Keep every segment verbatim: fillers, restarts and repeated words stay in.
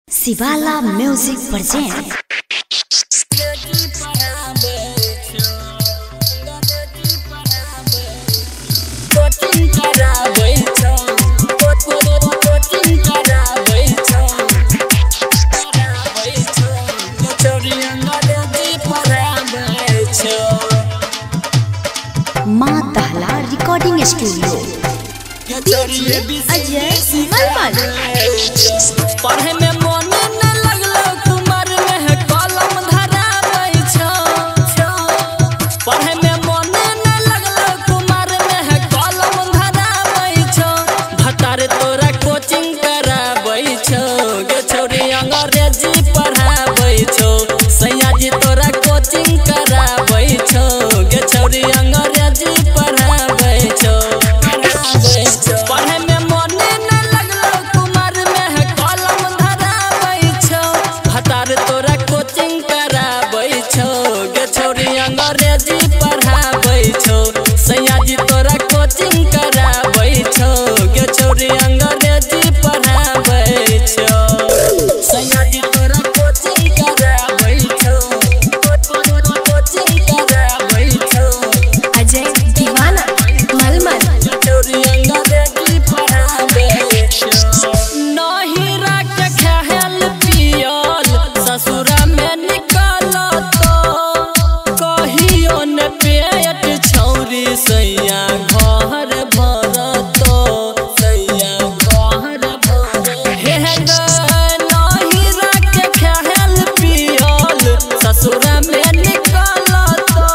शिवाला music present माँ दहला रिकॉर्डिंग स्टूडियो अजय मलमल। पढ़े में मन न लगलो कुमार में है कलम धराबै छौ। पढ़े में मन न लगलो कुमार में है कलम धराबै छौ। भटार तोरा कोचिंग कराबै छौ गे छोरी अंग्रेजी पढ़ाबै छौ। सैया जी तोरा कोचिंग कराबै छौ गे छोरी अंग्रेजी पढ़ाबै छौ। पढ़े में मन न लगलो कुमार में है कलम धराबै छौ। भटार तोरा कोचिंग कराबै छौ गे छोरी अंग्रेजी पढ़ाबै छौ। सैया जी तोरा कोचिंग कराबै छौ गे छोरी अंग्रेजी पढ़ाबै छौ। सैया जी तोरा कोचिंग कराबै छौ कोचिंग कराबै छौ। अजय दीवाना मलमल। छोरी अंग्रेजी पढ़ाबै छौ। नहीं राख खायल पियल ससुरा में निकल तो कहियो न पेट छौरी सैया घर भरतो सैया घर भर हे नहीं राख खायल पियल ससुरा में निकल तो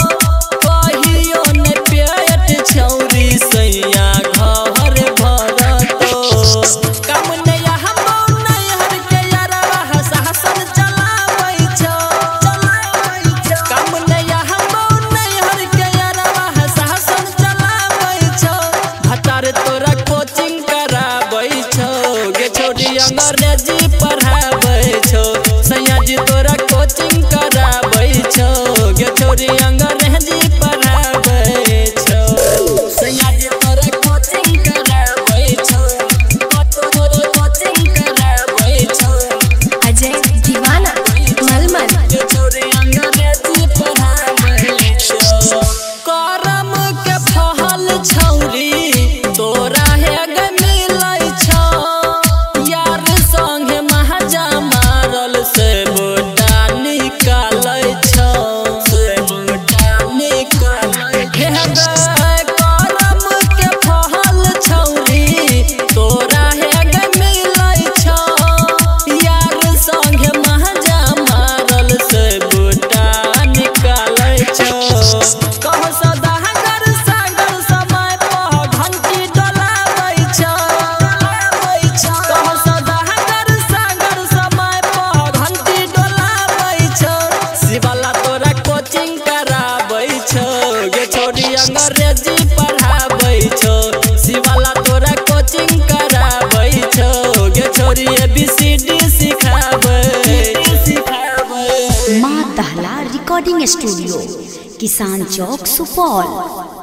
कहियो न पेट छौरी सैया घर भरतो। कम नया हमो नैहर के यारवा हसन चलाबै छौ चलाबै छौ। कम नया हमो नैहर के यारवा हसन चलाबै छौ। भटार तोरा कोचिंग कराबै छौ गे छोरी अंग्रेजी पढ़ाबै छौ। सैया जी तोरा कोचिंग कराबै छौ गे छोरी अंग्रेजी पढ़ाबै छौ। सैया जी तोरा कोचिंग कराबै छौ कोचिंग कराबै छौ। अजय दीवाना मलमल। गे छोरी अंग्रेजी पढ़ाबै छौ। करम के फहल छौरी तोरा हेग मिलै छौ। यार संगे महाजा मारल से बोटा निकालै छौ से बोटा निकालै हेग। करम के फहल छौरी तोरा हेग मिलै छौ। यार संगे महाजा मारल से बोटा निकालै छौ। कहो सदागर सागर समय पर घंटी डोलाबै छौ डोलाबै छौ। कहो सदागर सागर समय पर घंटी डोलाबै छौ। शिवाला तोरा कोचिंग कराबै छौ गे छोरी अंग्रेजी पढ़ाबै छौ। शिवाला तोरा कोचिंग कराबै छौ गे छोरी ए बी सी डी सिखाबै सिखाबै। माँ दहला रिकॉर्डिंग स्टूडियो किसान चौक सुपौल।